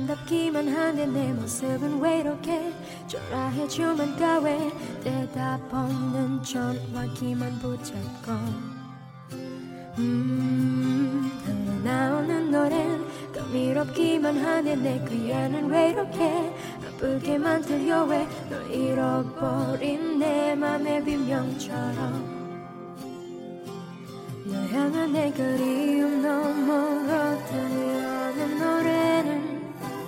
아름답기만 한데 내 모습은 왜 이렇게 초라해져만 가왜 대답 없는 전화기만 붙잡고 흘러나오는 노래는 감미롭기만 한데 내 귀에는 왜 이렇게 아프게만 들려 왜 널 잃어버린 내 맘의 비명처럼 널 향한 내 그리움 너머로 들려오는 노래는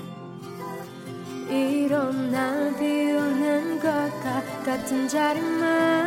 이런 날 비우는 것과 같은 자리만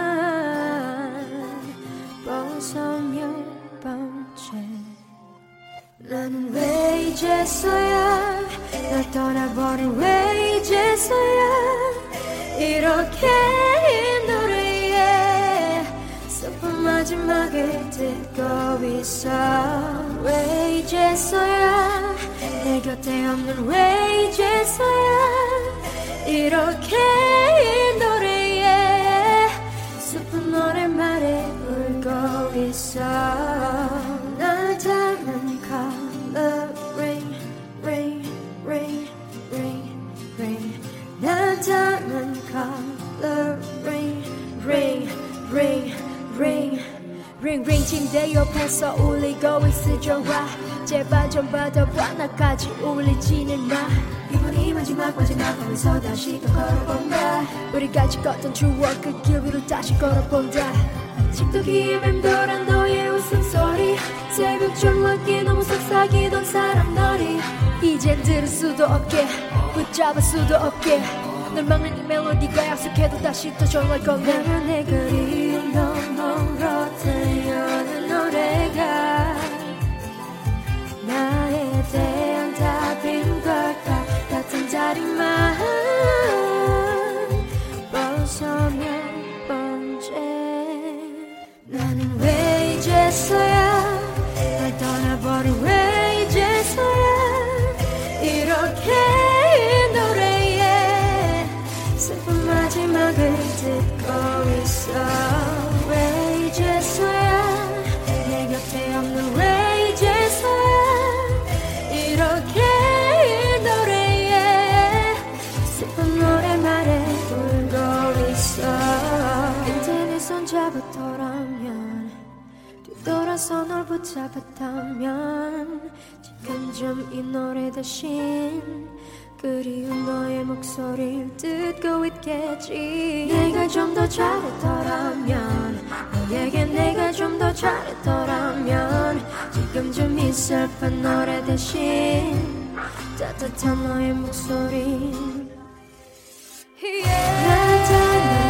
벌써 몇 번째 나는 왜 이제서야 널 떠나버린 왜 이제서야 이렇게 이 노래에 슬픈 마지막을 듣고 있어 왜 이제서야 내 곁에 없는 왜 이제서야 이렇게 이 노래에 슬픈 노래말에 울고 있어 날 닮은 coloring rain rain rain rain 날 닮은 coloring rain rain rain ring ring 침대 옆에서 울리고 있을 전화 제발 좀 받아봐 나까지 울리지는 마 이번이 마지막 밤에서 다시 또 걸어본다 우리 같이 걷던 추억 그 길 위로 다시 걸어본다 식도기에 맴돌아 너의 웃음소리 새벽 전화기 너무 속삭이던 사람 너리 이젠 들을 수도 없게 붙잡을 수도 없게 널 막는 이 멜로디가 약속해도 다시 또 전화를 건네 내 그리움 너머로 들려오는 노래가 나에 대한 답인 걸까 같은 자리만 벌써 몇 번째 나는 왜 이제서야 날 떠나버린 왜 이제서야 이렇게 이 노래에 슬픈 마지막을 듣고 있어 왜 이제서야 내 곁에 없는 왜 이제서야 이렇게 이 노래에 슬픈 노래말에 울고 있어 인터넷 손잡았더라면 뒤돌아서 널 붙잡았다면 지금 좀 이 노래 대신 그리운 너의 목소리를 듣고 있겠지 내가 좀 더 잘했더라면 너에게 내가 좀 더 잘했더라면 지금 좀 이 슬픈 노래 대신 따뜻한 너의 목소리 날 닮은